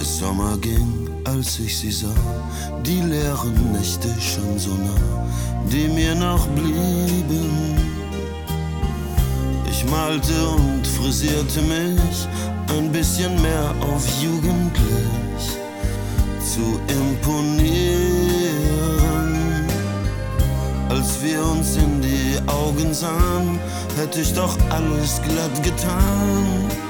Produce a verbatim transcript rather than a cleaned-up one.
Sommer ging, als ich sie sah, die leeren Nächte schon so nah, die mir noch blieben. Ich malte und frisierte mich ein bisschen mehr auf jugendlich zu imponieren. Als wir uns in die Augen sahen, hätte ich doch alles glatt getan.